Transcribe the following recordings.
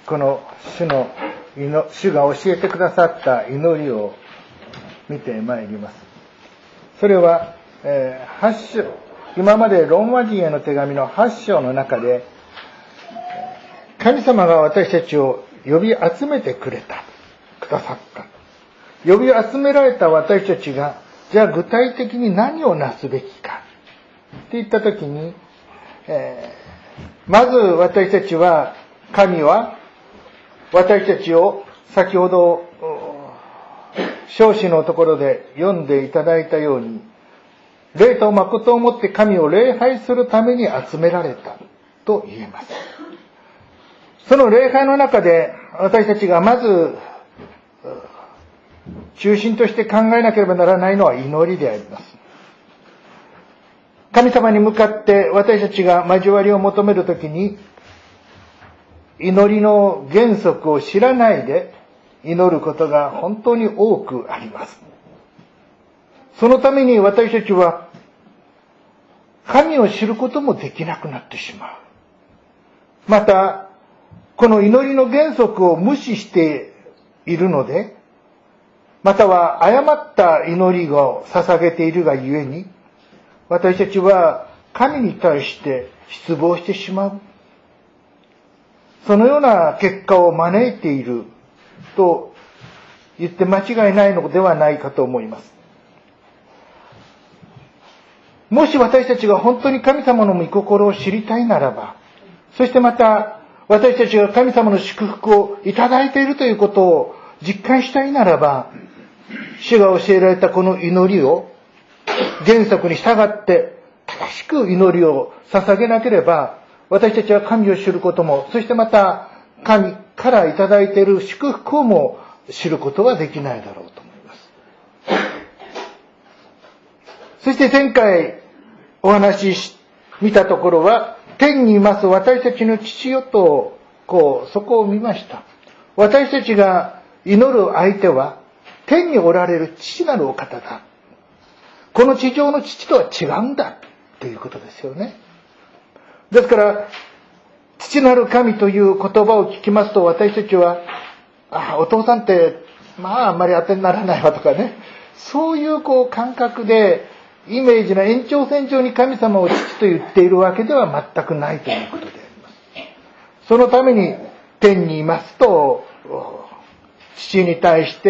この主が教えてくださった祈りを見てまいります。それは、8章、今までローマ人への手紙の8章の中で、神様が私たちを呼び集めてくださった。呼び集められた私たちが、じゃあ具体的に何をなすべきかって言ったときに、まず私たちは、神は私たちを先ほど唱詞のところで読んでいただいたように、霊と誠をもって神を礼拝するために集められたと言えます。その礼拝の中で私たちがまず中心として考えなければならないのは祈りであります。神様に向かって私たちが交わりを求めるときに、祈りの原則を知らないで祈ることが本当に多くあります。そのために私たちは神を知ることもできなくなってしまう。また、この祈りの原則を無視しているので、または誤った祈りを捧げているがゆえに、私たちは神に対して失望してしまう。そのような結果を招いていると言って間違いないのではないかと思います。もし私たちが本当に神様の御心を知りたいならば、そしてまた私たちが神様の祝福をいただいているということを実感したいならば、主が教えられたこの祈りを原則に従って正しく祈りを捧げなければ、私たちは神を知ることも、そしてまた神からいただいている祝福をも知ることはできないだろうと思います。そして前回お話し見たところは、天にいます私たちの父よと、そこを見ました。私たちが祈る相手は、天におられる父なるお方だ。この地上の父とは違うんだということですよね。ですから、父なる神という言葉を聞きますと、私たちは、お父さんって、あんまり当てにならないわとかね、そういう感覚で、イメージの延長線上に神様を父と言っているわけでは全くないということであります。そのために、天にいますと、父に対して、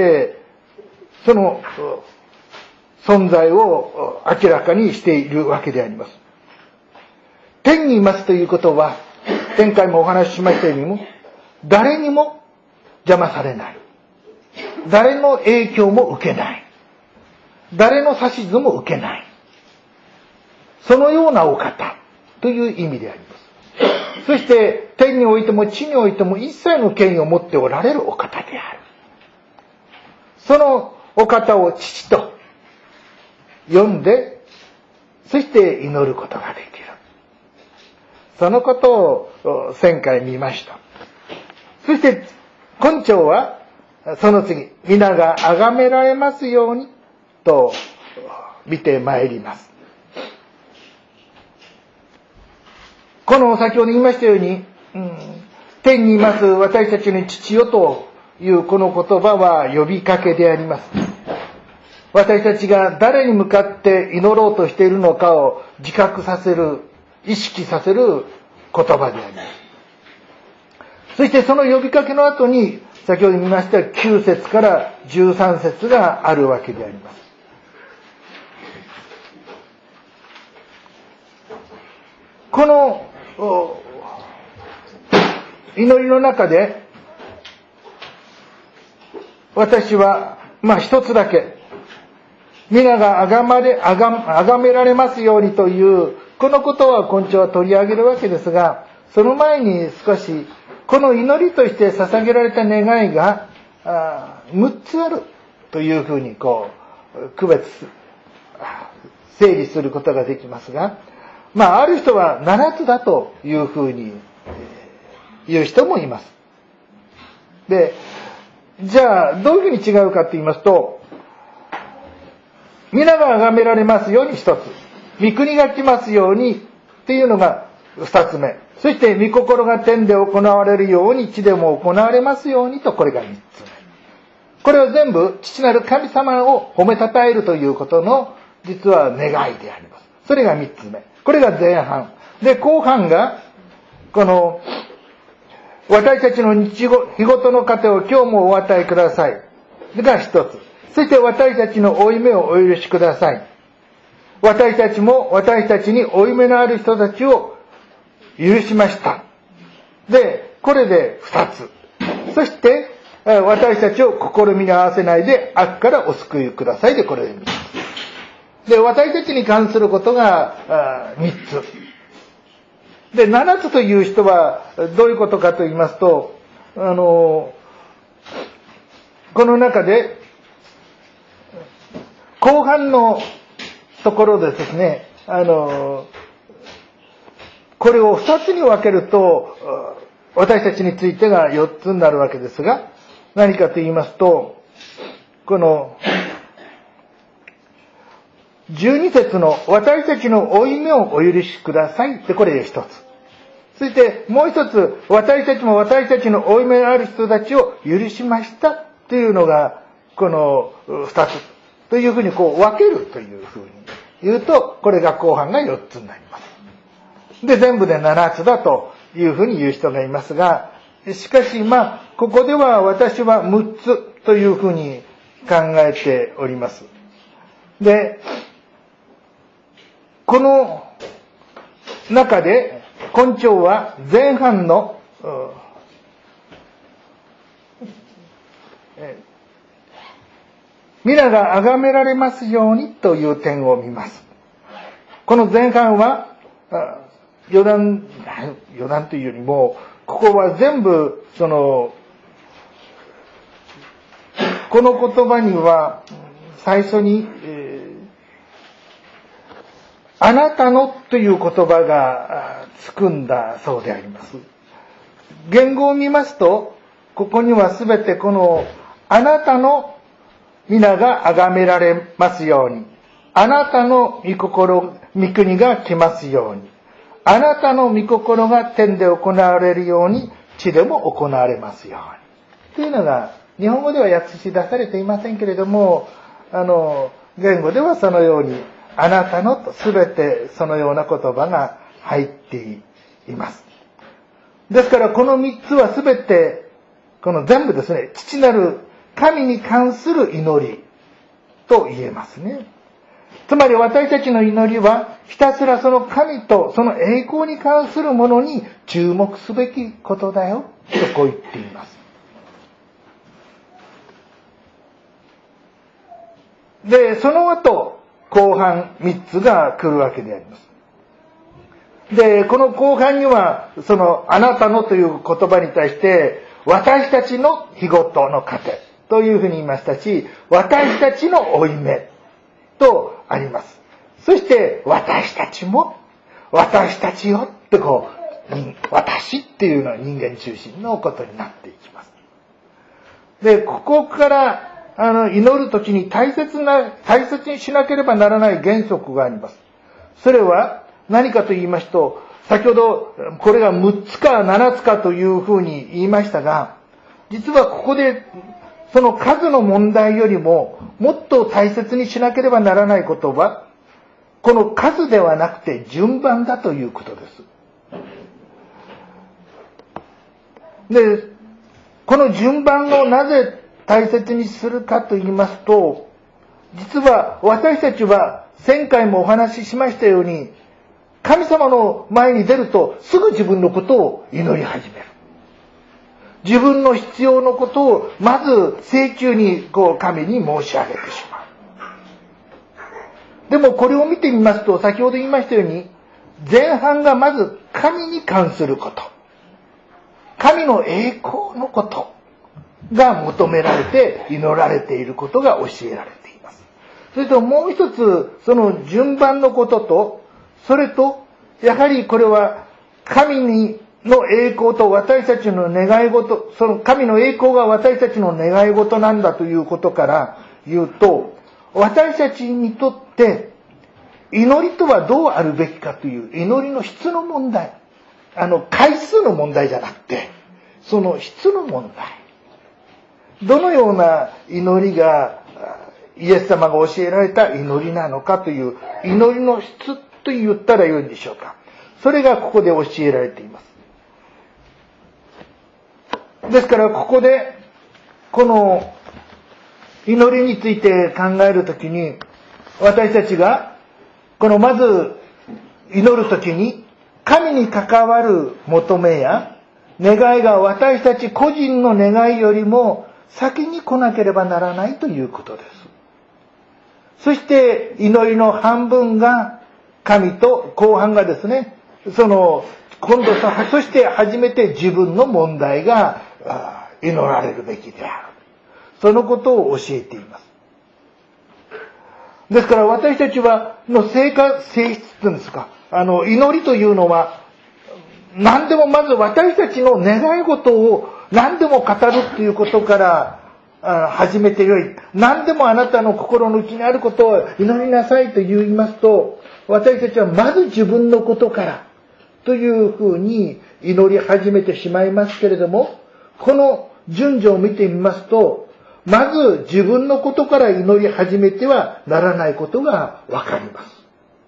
その存在を明らかにしているわけであります。天にいますということは、前回もお話ししましたように、誰にも邪魔されない。誰の影響も受けない。誰の指図も受けない。そのようなお方という意味であります。そして、天においても地においても一切の権威を持っておられるお方である。そのお方を父と呼んで、そして祈ることができる。そのことを前回見ました。そして今朝はその次、皆が崇められますようにと見てまいります。この先ほど言いましたように、天にいます私たちの父よというこの言葉は呼びかけであります。私たちが誰に向かって祈ろうとしているのかを自覚させる、意識させる言葉であります。そしてその呼びかけの後に、先ほど見ました9節から13節があるわけであります。この祈りの中で、私は一つだけ、皆が崇められますようにというこのことは今朝は取り上げるわけですが、その前に少しこの祈りとして捧げられた願いが6つあるというふうに区別整理することができますが、ある人は7つだというふうに言う人もいます。で、じゃあどういうふうに違うかと言いますと、皆が崇められますように一つ、御国が来ますようにっていうのが二つ目。そして、御心が天で行われるように地でも行われますようにと、これが三つ目。これは全部、父なる神様を褒めたたえるということの、実は願いであります。それが三つ目。これが前半。で、後半が、この、私たちの日ごとの糧を今日もお与えください。が一つ。そして私たちの負い目をお許しください。私たちも私たちに負い目のある人たちを許しました。で、これで二つ。そして、私たちを試みに合わせないで悪からお救いください。で、これで三つ。で、私たちに関することが三つ。で、七つという人はどういうことかと言いますと、この中で、後半のところでですね、これを二つに分けると、私たちについてが四つになるわけですが、何かと言いますと、この、12節の私たちの負い目をお許しくださいってこれで一つ。そしてもう一つ、私たちも私たちの負い目のある人たちを許しましたっていうのが、この二つというふうにこう分けるというふうに言うと、これが後半が4つになります。で、全部で7つだというふうに言う人がいますが、しかしここでは私は6つというふうに考えております。で、この中で根頂は前半の皆が崇められますようにという点を見ます。この前半は余談というよりも、ここは全部この言葉には最初に、あなたのという言葉がつくんだそうであります。言語を見ますと、ここにはすべてこのあなたの皆が崇められますように、あなたの御国が来ますように、あなたの御心が天で行われるように地でも行われますようにというのが、日本語では訳し出されていませんけれども、言語ではそのようにあなたのとすべてそのような言葉が入っています。ですからこの3つはすべてこの全部ですね、父なる神に関する祈りと言えますね。つまり私たちの祈りはひたすらその神とその栄光に関するものに注目すべきことだよとこう言っています。で、その後後半3つが来るわけであります。で、この後半にはそのあなたのという言葉に対して私たちの日ごとの糧というふうに言いましたし、私たちの負い目とあります。そして私たちも、私たちよって私っていうのは人間中心のことになっていきます。で、ここから祈るときに大切にしなければならない原則があります。それは何かと言いますと、先ほどこれが6つか7つかというふうに言いましたが、実はここでその数の問題よりももっと大切にしなければならないことは、この数ではなくて順番だということです。で、この順番をなぜ大切にするかと言いますと、実は私たちは前回もお話ししましたように、神様の前に出るとすぐ自分のことを祈り始める。自分の必要のことをまず請求に神に申し上げてしまう。でもこれを見てみますと、先ほど言いましたように、前半がまず神に関すること、神の栄光のことが求められて祈られていることが教えられています。それともう一つ、その順番のことと、それとやはりこれは神の栄光と私たちの願い事、その神の栄光が私たちの願い事なんだということから言うと、私たちにとって祈りとはどうあるべきかという祈りの質の問題、 回数の問題じゃなくて、その質の問題。どのような祈りがイエス様が教えられた祈りなのかという祈りの質と言ったらよいんでしょうか。それがここで教えられています。ですからここでこの祈りについて考えるときに、私たちがこのまず祈るときに神に関わる求めや願いが私たち個人の願いよりも先に来なければならないということです。そして祈りの半分が神と後半がですね、今度そして初めて自分の問題が祈られるべきである。そのことを教えています。ですから私たちの性質というんですか、祈りというのは何でもまず私たちの願い事を何でも語るということから始めてよい。何でもあなたの心の内にあることを祈りなさいと言いますと、私たちはまず自分のことからというふうに祈り始めてしまいますけれども、この順序を見てみますと、まず自分のことから祈り始めてはならないことがわかります。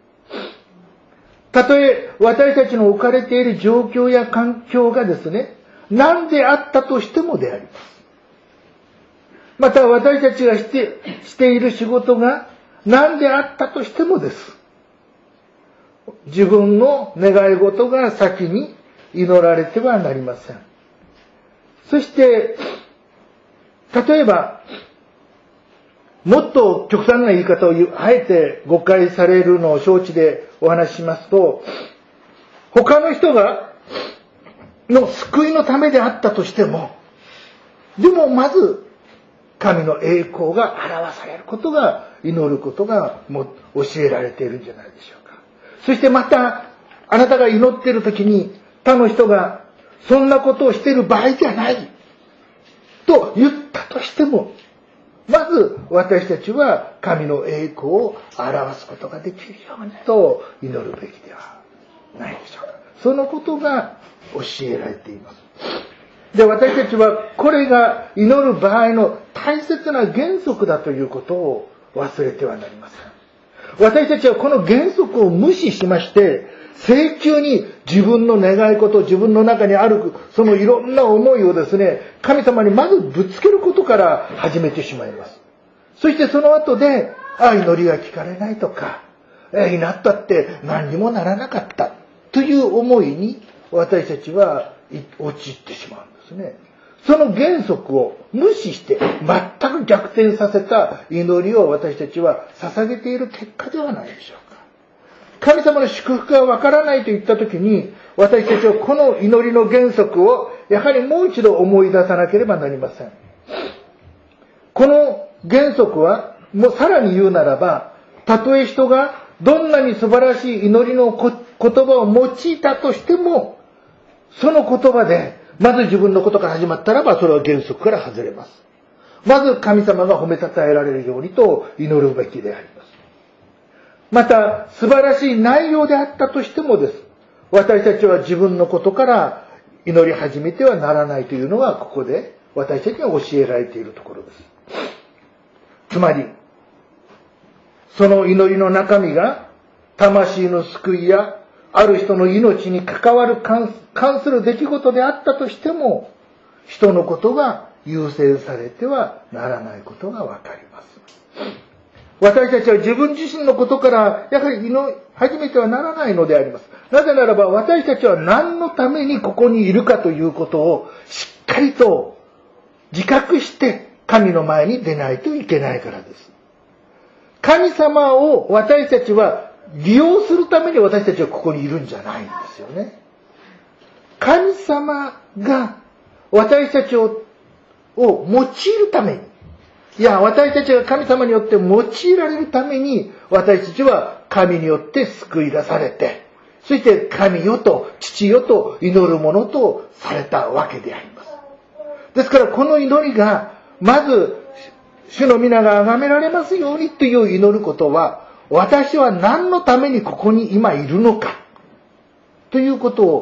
たとえ私たちの置かれている状況や環境がですね、何であったとしてもであります。また私たちがしている仕事が何であったとしてもです。自分の願い事が先に祈られてはなりません。そして、例えば、もっと極端な言い方をあえて誤解されるのを承知でお話ししますと、他の人の救いのためであったとしても、でもまず神の栄光が表されることが、祈ることが教えられているんじゃないでしょうか。そしてまた、あなたが祈っているときに他の人がそんなことをしている場合じゃないと言ったとしても、まず私たちは神の栄光を表すことができるようにと祈るべきではないでしょうか。そのことが教えられています。で、私たちはこれが祈る場合の大切な原則だということを忘れてはなりません。私たちはこの原則を無視しまして、請求に自分の願い事、自分の中にあるそのいろんな思いをですね、神様にまずぶつけることから始めてしまいます。そしてその後で、祈りが聞かれないとか、祈ったって何にもならなかったという思いに私たちは陥ってしまうんですね。その原則を無視して全く逆転させた祈りを私たちは捧げている結果ではないでしょうか。神様の祝福がわからないと言ったときに、私たちはこの祈りの原則をやはりもう一度思い出さなければなりません。この原則は、もうさらに言うならば、たとえ人がどんなに素晴らしい祈りの言葉を用いたとしても、その言葉でまず自分のことから始まったらば、それは原則から外れます。まず神様が褒めたたえられるようにと祈るべきであります。また素晴らしい内容であったとしてもです。私たちは自分のことから祈り始めてはならないというのが、ここで私たちが教えられているところです。つまり、その祈りの中身が魂の救いやある人の命に関わる関する出来事であったとしても、人のことが優先されてはならないことがわかります。私たちは自分自身のことからやはり祈り始めてはならないのであります。なぜならば私たちは何のためにここにいるかということをしっかりと自覚して神の前に出ないといけないからです。神様を私たちは利用するために私たちはここにいるんじゃないんですよね。神様が私たちを用いるために、いや、私たちが神様によって用いられるために、私たちは神によって救い出されて、そして神よと父よと祈るものとされたわけであります。ですからこの祈りが、まず、主の皆が崇められますようにという祈ることは、私は何のためにここに今いるのか、ということをも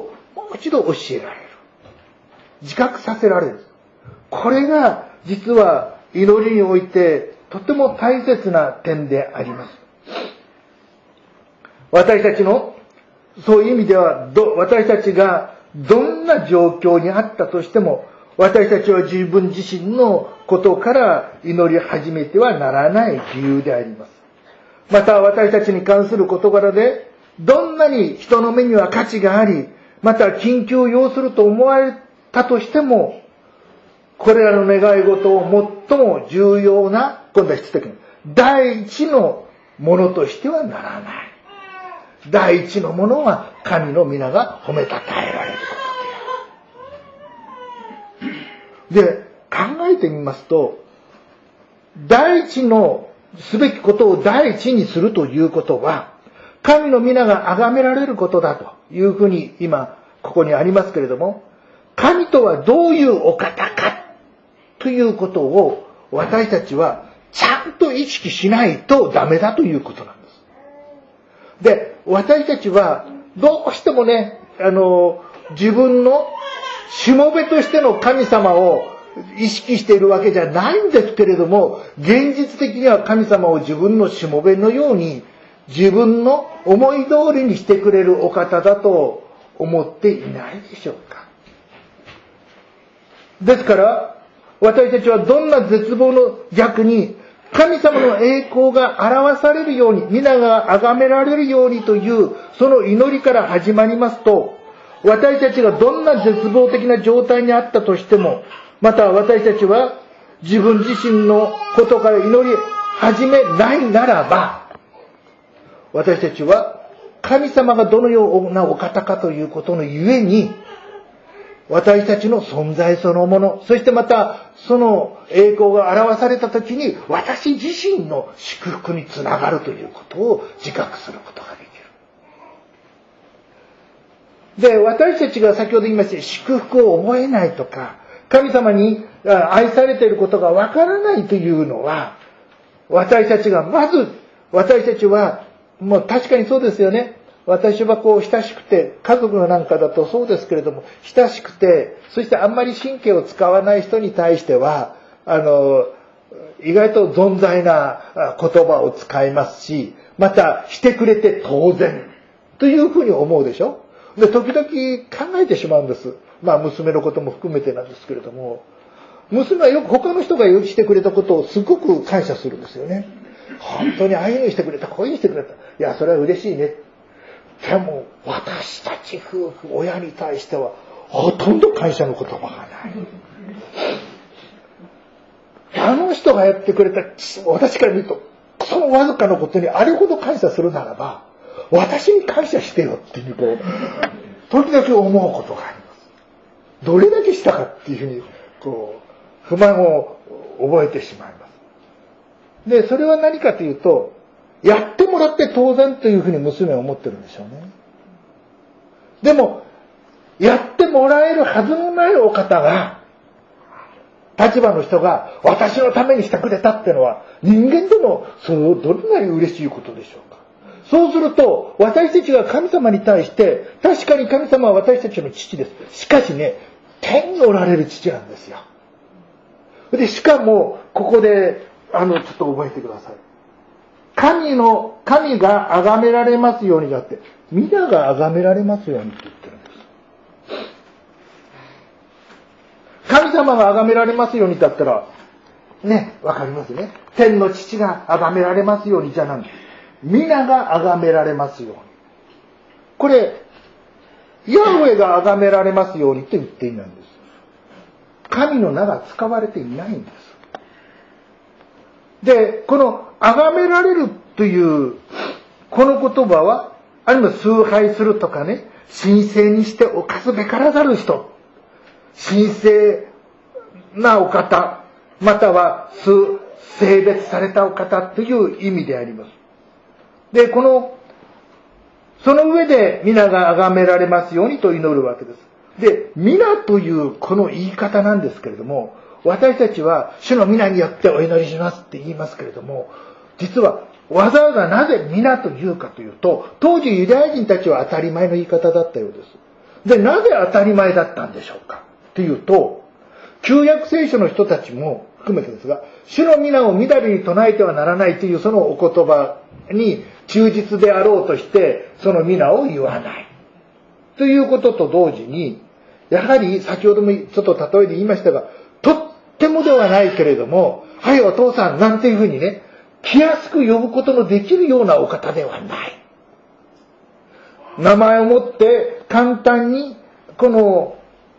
う一度教えられる。自覚させられる。これが実は祈りにおいてとても大切な点であります。私たちのそういう意味では私たちがどんな状況にあったとしても、私たちは自分自身のことから祈り始めてはならない理由であります。また私たちに関する事柄でどんなに人の目には価値があり、また緊急を要すると思われたとしても、これらの願い事を最も重要な、今度は質的に第一のものとしてはならない。第一のものは神の皆が褒めたたえられることである。で、考えてみますと、第一のすべきことを第一にするということは、神の皆が崇められることだというふうに今ここにありますけれども、神とはどういうお方かということを私たちはちゃんと意識しないとダメだということなんです。で、私たちはどうしてもね、自分のしもべとしての神様を意識しているわけじゃないんですけれども、現実的には神様を自分のしもべのように自分の思い通りにしてくれるお方だと思っていないでしょうか。ですから私たちはどんな絶望の逆に神様の栄光が表されるように、皆が崇められるようにというその祈りから始まりますと、私たちがどんな絶望的な状態にあったとしても、また私たちは自分自身のことから祈り始めないならば、私たちは神様がどのようなお方かということのゆえに、私たちの存在そのもの、そしてまたその栄光が表されたときに私自身の祝福につながるということを自覚することができる。で、私たちが先ほど言いました祝福を覚えないとか、神様に愛されていることがわからないというのは、私たちはもう確かにそうですよね。私は親しくて、家族なんかだとそうですけれども、親しくて、そしてあんまり神経を使わない人に対しては、意外と存在な言葉を使いますし、またしてくれて当然というふうに思うでしょ。で、時々考えてしまうんです。娘のことも含めてなんですけれども、娘はよく他の人がしてくれたことをすごく感謝するんですよね。本当にああいうのしてくれた、こういうのしてくれた。いや、それは嬉しいね。でも私たち夫婦、親に対してはほとんど感謝の言葉がない。あの人がやってくれた、私から見るとそのわずかなことにあれほど感謝するならば、私に感謝してよっていう時々思うことがあります。どれだけしたかっていうふうに不満を覚えてしまいます。で、それは何かというと、やってもらって当然というふうに娘は思ってるんでしょうね。でも、やってもらえるはずのないお方が、立場の人が私のためにしてくれたってのは、人間でもどれなり嬉しいことでしょうか。そうすると、私たちが神様に対して、確かに神様は私たちの父です。しかしね、天におられる父なんですよ。で、しかも、ここで、ちょっと覚えてください。神が崇められますようにだって、皆が崇められますようにって言ってるんです。神様が崇められますようにだったら、ね、わかりますね。天の父が崇められますようにじゃない。皆が崇められますように。これ、ヤハウェが崇められますようにと言っていないんです。神の名が使われていないんです。で、この崇められるというこの言葉は、あるいは崇拝するとかね、神聖にして犯すべからざる人、神聖なお方、または性別されたお方という意味であります。で、その上で皆が崇められますようにと祈るわけです。で、皆というこの言い方なんですけれども、私たちは主の皆によってお祈りしますって言いますけれども、実はわざわざなぜ皆と言うかというと、当時ユダヤ人たちは当たり前の言い方だったようです。 で、なぜ当たり前だったんでしょうかっていうと、旧約聖書の人たちも含めてですが、主の皆をみだりに唱えてはならないというそのお言葉に忠実であろうとして、その皆を言わない。ということと同時に、やはり先ほどもちょっと例えで言いましたが、とってもではないけれども、はいお父さんなんていうふうにね、気安く呼ぶことのできるようなお方ではない。名前をもって簡単にこの、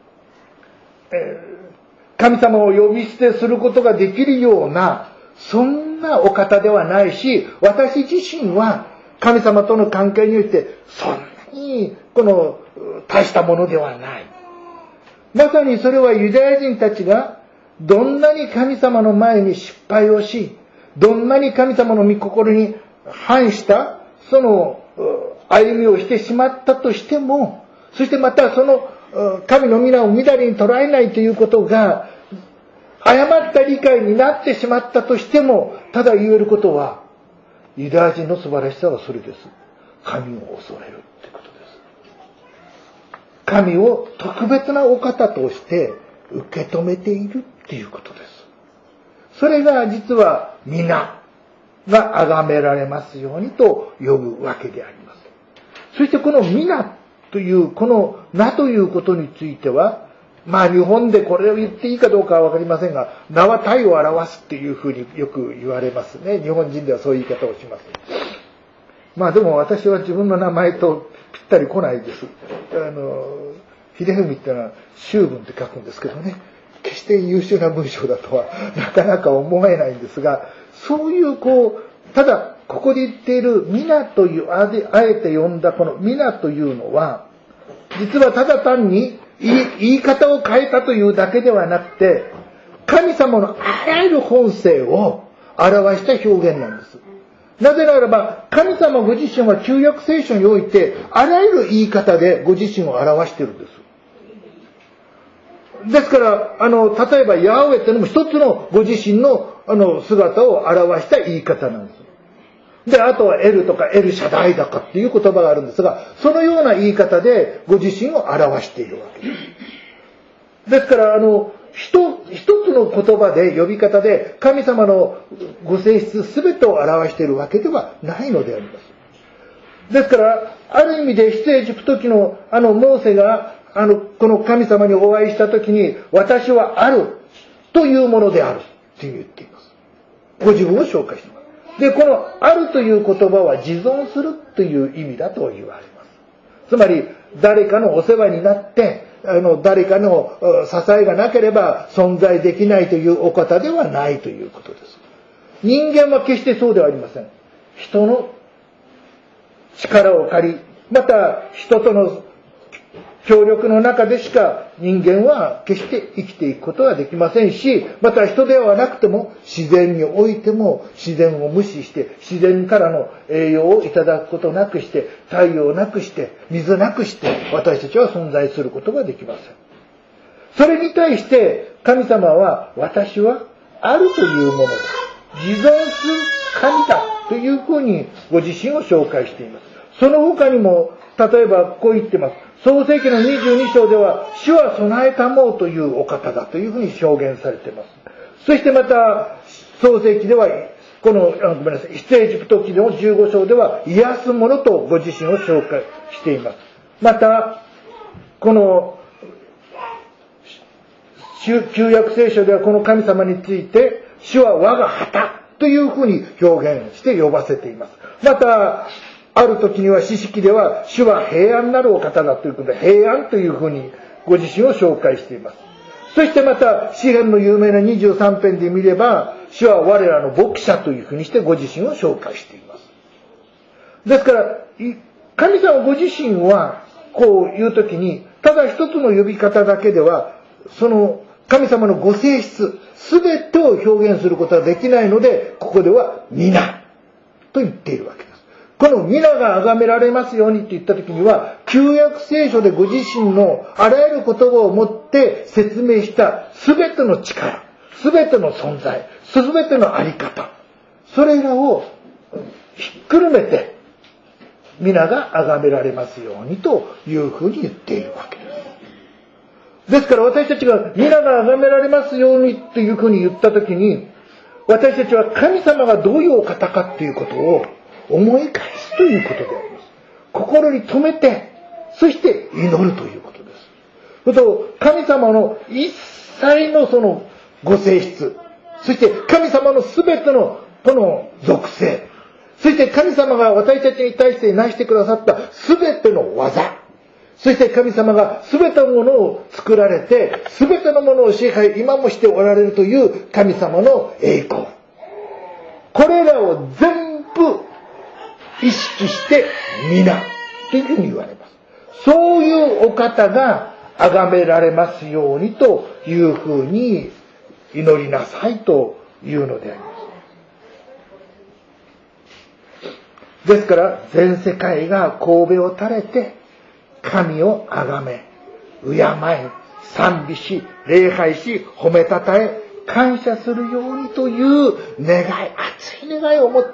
神様を呼び捨てすることができるような、そんなお方ではないし、私自身は神様との関係においてそんなにこの大したものではない。まさにそれはユダヤ人たちがどんなに神様の前に失敗をし、どんなに神様の御心に反したその歩みをしてしまったとしても、そしてまたその神の皆をみだりに捉えないということが誤った理解になってしまったとしても、ただ言えることは、ユダヤ人の素晴らしさはそれです。神を恐れるってことです。神を特別なお方として受け止めているっていうことです。それが実は皆が崇められますようにと呼ぶわけであります。そしてこの皆という、この名ということについては、日本でこれを言っていいかどうかはわかりませんが、名は体を表すっていうふうによく言われますね。日本人ではそういう言い方をします。でも私は自分の名前とぴったり来ないです。秀文ってのは秀文って書くんですけどね、決して優秀な文章だとはなかなか思えないんですが、そういうただここで言っている皆という、あえて呼んだこの皆というのは、実はただ単に言い方を変えたというだけではなくて、神様のあらゆる本性を表した表現なんです。なぜならば、神様ご自身は旧約聖書において、あらゆる言い方でご自身を表しているんです。ですから、例えばヤハウェっていうのも一つのご自身の姿を表した言い方なんです。で、あとはエルとかエルシャダイだかっていう言葉があるんですが、そのような言い方でご自身を表しているわけです。ですから、一つの言葉で、呼び方で、神様のご性質すべてを表しているわけではないのであります。ですから、ある意味で出エジプト記のモーセが、この神様にお会いしたときに、私はあるというものであるって言っています。ご自分を紹介しています。で、このあるという言葉は持存するという意味だと言われます。つまり、誰かのお世話になって、誰かの支えがなければ存在できないというお方ではないということです。人間は決してそうではありません。人の力を借り、また人との協力の中でしか人間は決して生きていくことはできませんし、また人ではなくても自然においても自然を無視して自然からの栄養をいただくことなくして、太陽なくして水なくして私たちは存在することができません。それに対して神様は、私はあるというものだ、持存する神だというふうにご自身を紹介しています。その他にも例えばこう言ってます。創世記の22章では、主は備えたもうというお方だというふうに表現されています。そしてまた、創世記では、出エジプト記の15章では、癒すものとご自身を紹介しています。また、この、旧約聖書ではこの神様について、主は我が旗というふうに表現して呼ばせています。また、ある時には詩式では、主は平安なるお方だということで、平安というふうにご自身を紹介しています。そしてまた、詩篇の有名な23編で見れば、主は我らの牧者というふうにしてご自身を紹介しています。ですから、神様ご自身は、こういう時に、ただ一つの呼び方だけでは、その神様のご性質、すべてを表現することはできないので、ここでは皆と言っているわけです。この皆が崇められますようにって言った時には、旧約聖書でご自身のあらゆる言葉をもって説明したすべての力、すべての存在、すべてのあり方、それらをひっくるめて皆が崇められますようにというふうに言っているわけです。ですから私たちが皆が崇められますようにというふうに言ったときに、私たちは神様がどういうお方かということを思い返すということであります。心に留めて、そして祈るということです。そと神様の一切のそのご性質、そして神様のすべてのこの属性、そして神様が私たちに対して成してくださったすべての技、そして神様がすべてのものを作られて、すべてのものを支配、今もしておられるという神様の栄光。これらを全部意識して皆というふうに言われます。そういうお方が崇められますようにというふうに祈りなさいというのであります。ですから全世界が頭を垂れて神を崇め、敬い、賛美し、礼拝し、褒めたたえ、感謝するようにという願い、熱い願いを持って、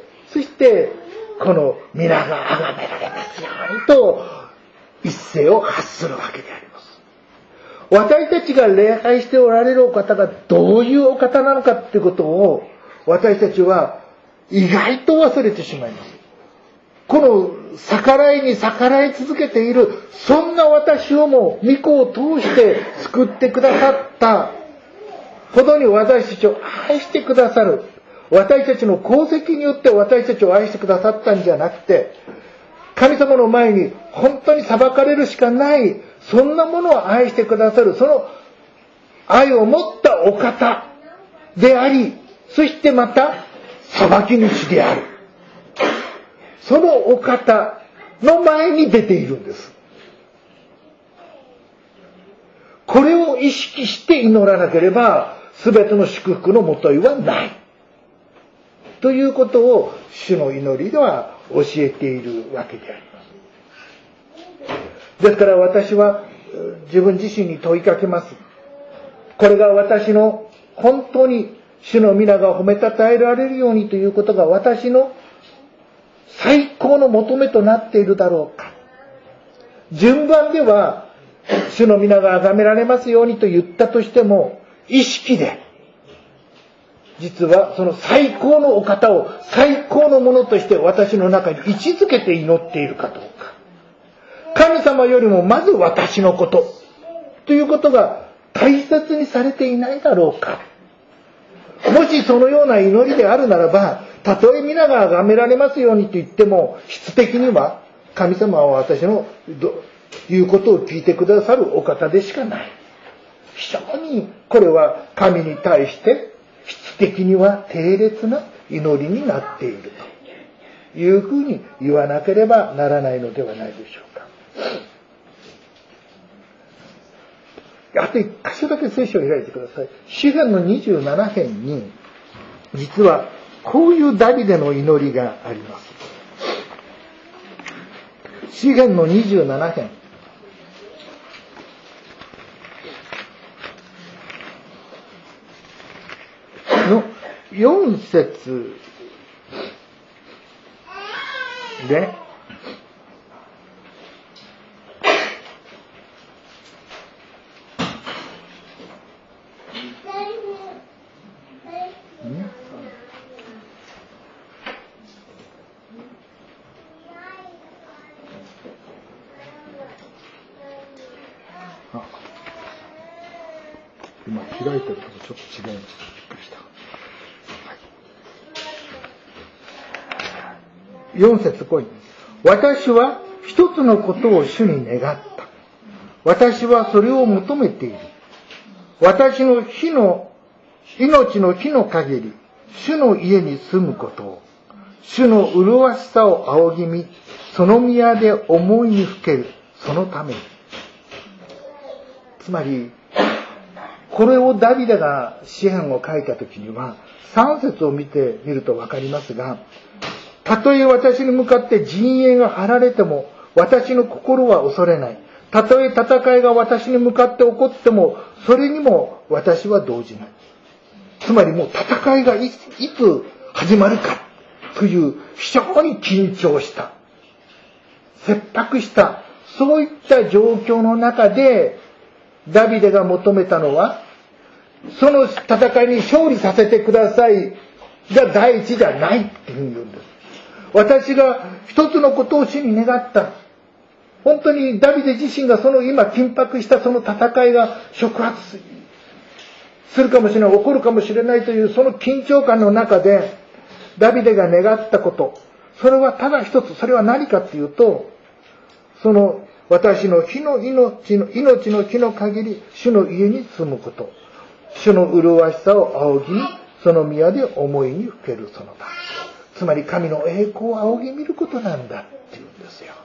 そしてこの皆が崇められますようにと一声を発するわけであります。私たちが礼拝しておられるお方がどういうお方なのかということを私たちは意外と忘れてしまいます。この逆らいに逆らい続けている、そんな私をも御子を通して救ってくださったほどに私たちを愛してくださる、私たちの功績によって私たちを愛してくださったんじゃなくて、神様の前に本当に裁かれるしかない、そんなものを愛してくださる、その愛を持ったお方であり、そしてまた裁き主である、そのお方の前に出ているんです。これを意識して祈らなければ全ての祝福のもといはないということを主の祈りでは教えているわけであります。ですから私は自分自身に問いかけます。これが私の本当に主の皆が褒めたたえられるようにということが私の最高の求めとなっているだろうか。順番では主の皆が崇められますようにと言ったとしても、意識で実はその最高のお方を最高のものとして私の中に位置づけて祈っているかどうか。神様よりもまず私のことということが大切にされていないだろうか。もしそのような祈りであるならば、たとえ皆が崇められますようにと言っても、質的には神様は私の言うことを聞いてくださるお方でしかない。非常にこれは神に対して質的には低劣な祈りになっているというふうに言わなければならないのではないでしょうか。あと一箇所だけ聖書を開いてください。詩編の27編に実はこういうダビデの祈りがあります。詩編の27編の4節で、今開いてるとこちょっと違いました。びっくりした。4節こう言う。私は一つのことを主に願った。私はそれを求めている。私の命の日の限り、主の家に住むことを、主の麗しさを仰ぎ見、その宮で思いにふける、そのために。つまり、これをダビデが詩編を書いたときには、3節を見てみるとわかりますが、たとえ私に向かって陣営が張られても、私の心は恐れない。たとえ戦いが私に向かって起こっても、それにも私は動じない。つまりもう戦いがいつ始まるかという非常に緊張した切迫した、そういった状況の中で、ダビデが求めたのは、その戦いに勝利させてくださいが第一じゃないっていうふうに言うんです。私が一つのことを主に願った。本当にダビデ自身がその今緊迫したその戦いが触発するかもしれない、起こるかもしれないというその緊張感の中で、ダビデが願ったこと、それはただ一つ、それは何かっていうと、その私の命の日の限り、主の家に住むこと。主の麗しさを仰ぎ、その宮で思いにふけるその場。つまり神の栄光を仰ぎ見ることなんだっていうんですよ。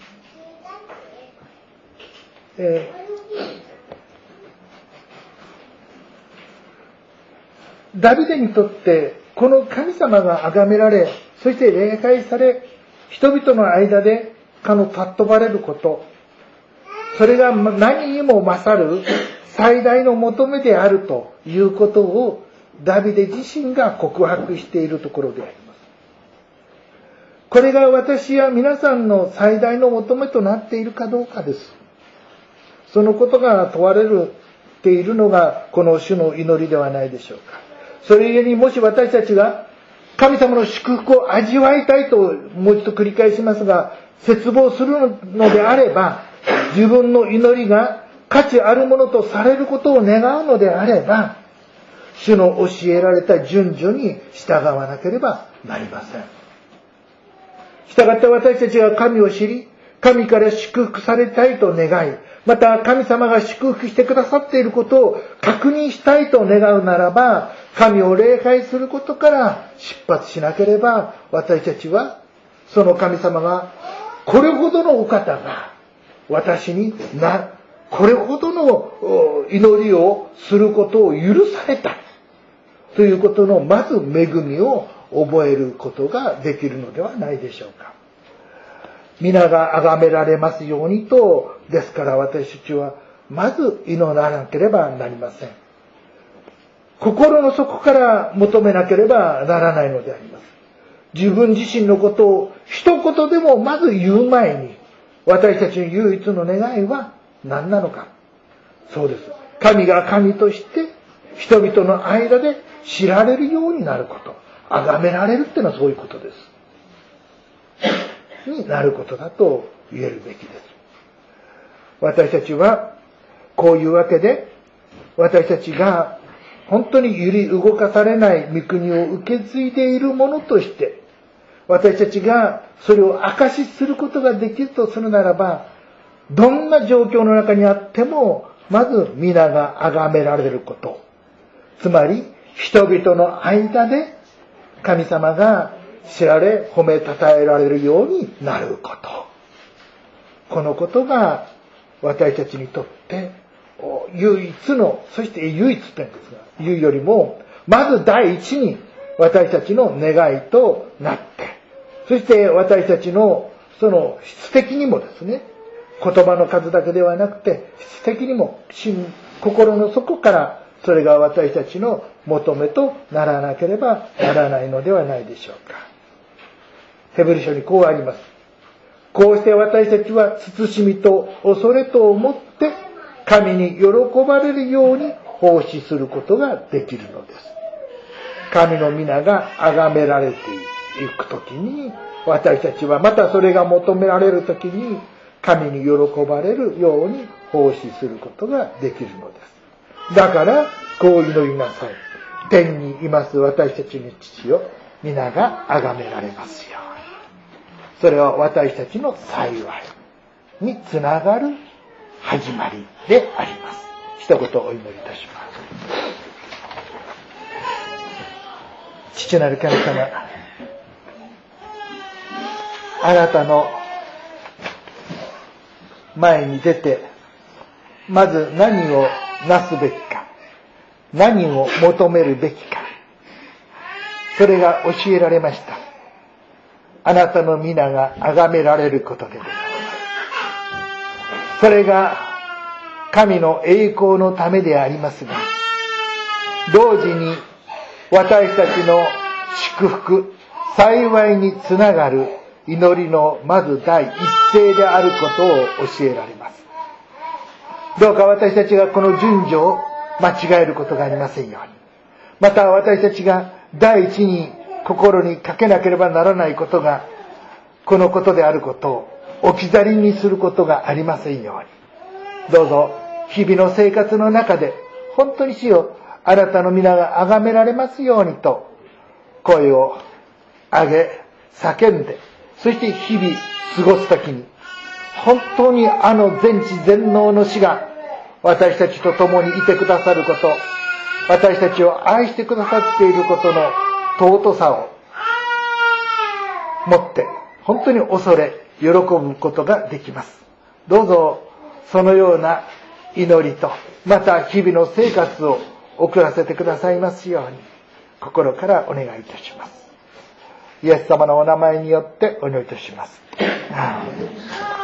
ダビデにとってこの神様が崇められ、そして礼拝され、人々の間で尊ばれること、それが何にも勝る最大の求めであるということをダビデ自身が告白しているところであります。これが私や皆さんの最大の求めとなっているかどうかです。そのことが問われているのがこの主の祈りではないでしょうか。それゆえにもし私たちが神様の祝福を味わいたいともう一度繰り返しますが、切望するのであれば、自分の祈りが価値あるものとされることを願うのであれば、主の教えられた順序に従わなければなりません。したがって私たちが神を知り、神から祝福されたいと願い、また神様が祝福してくださっていることを確認したいと願うならば、神を礼拝することから出発しなければ、私たちはその神様がこれほどのお方が私にこれほどの祈りをすることを許されたということのまず恵みを覚えることができるのではないでしょうか。皆が崇められますようにと、ですから私たちはまず祈らなければなりません。心の底から求めなければならないのであります。自分自身のことを一言でもまず言う前に、私たちの唯一の願いは何なのか。そうです。神が神として人々の間で知られるようになること。崇められるっていうのはそういうことです。になることだと言えるべきです。私たちはこういうわけで、私たちが本当に揺り動かされない御国を受け継いでいるものとして、私たちがそれを証しすることができるとするならば、どんな状況の中にあっても、まず皆が崇められること。つまり、人々の間で神様が知られ、褒めたたえられるようになること。このことが私たちにとって唯一の、そして唯一というんですが、言うよりも、まず第一に私たちの願いとなって、そして私たちのその質的にもですね、言葉の数だけではなくて、質的にも心の底からそれが私たちの求めとならなければならないのではないでしょうか。ヘブル書にこうあります。こうして私たちは慎みと恐れと思って神に喜ばれるように奉仕することができるのです。神の皆が崇められていくときに、私たちはまたそれが求められるときに神に喜ばれるように奉仕することができるのです。だからこう祈りなさい。天にいます私たちの父よ、皆が崇められますように。それは私たちの幸いにつながる始まりであります。一言お祈りいたします。父なる神様、あなたの前に出て、まず何をなすべきか、何を求めるべきか、それが教えられました。あなたの皆が崇められることでございます。それが神の栄光のためでありますが、同時に私たちの祝福、幸いにつながる祈りのまず第一声であることを教えられます。どうか私たちがこの順序を間違えることがありませんように、また私たちが第一に心にかけなければならないことがこのことであることを置き去りにすることがありませんように、どうぞ日々の生活の中で本当に主よ、あなたの皆が崇められますようにと声を上げ叫んで、そして日々過ごすときに本当にあの全知全能の死が私たちと共にいてくださること、私たちを愛してくださっていることの尊さを持って本当に恐れ喜ぶことができます。どうぞそのような祈りとまた日々の生活を送らせてくださいますように心からお願いいたします。イエス様のお名前によってお祈りいたします。